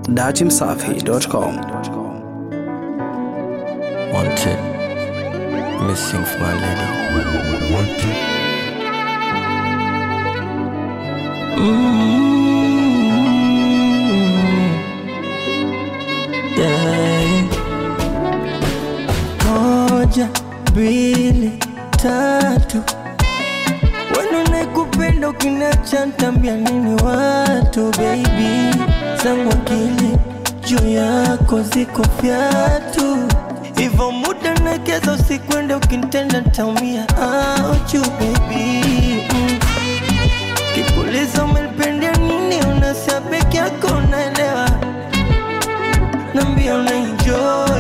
dachimsafi.com. Wanted, missing for my lady. Wanted. Yeah. Moja, mbili, tatu. Wenu nakupenda ukiniacha nitambia nini watu baby. Zangu akili juu yako ziko fyatu. Hivyo muda nakeza usikwende ukinitenda nitaumia out you baby. Kikuliza umenipendea nini unasia peke yako unaelewa. Nambia unaenjoy.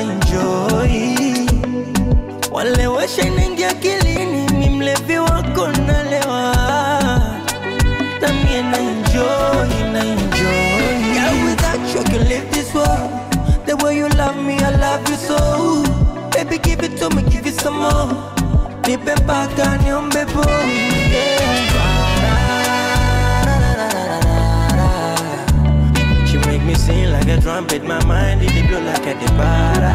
Wale washa inaingia akilini ni mlevi wako nalewa. Na mie naenjoy. Yeah, without you I can live this world. The way you love me, I love you so. Baby, give it to me, give it some more. Nipe mpaka niombe po. She make me sing like a trumpet. My mind it blow like a debara.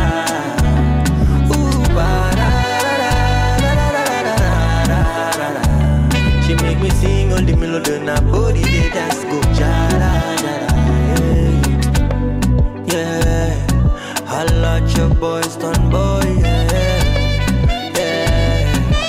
She make me sing all the melody in her body. They dance go jara. Yeah, I like your boy, stun boy, yeah.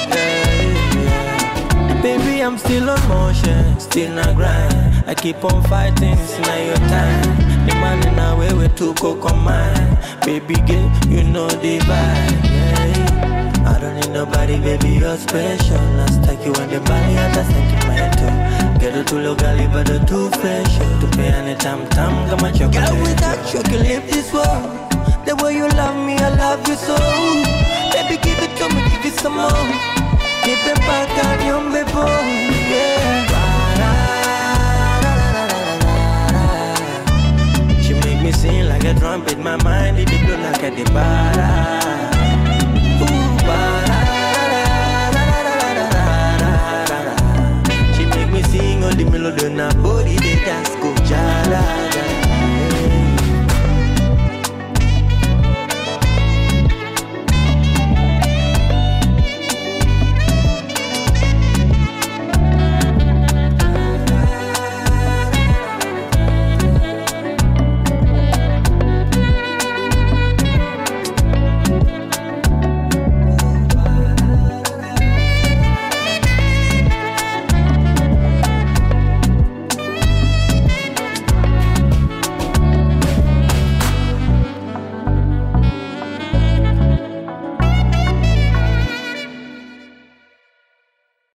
Baby, I'm still on motion, still not grind. I keep on fighting, it's not your time. The man in our way, we to go command. Baby girl, you know the vibe, yeah. I don't need nobody, baby, you're special. Last time you went the body, I just sentimental. Get it to look gali, but the too fresh. To pay any tam, come on, chocolate. Girl, without you, can live this world. The way you love me, I love you so. Baby, give it to me, give it some more. Keep it back on your baby, yeah. She make me sing like a trumpet. My mind, it blow like a debara.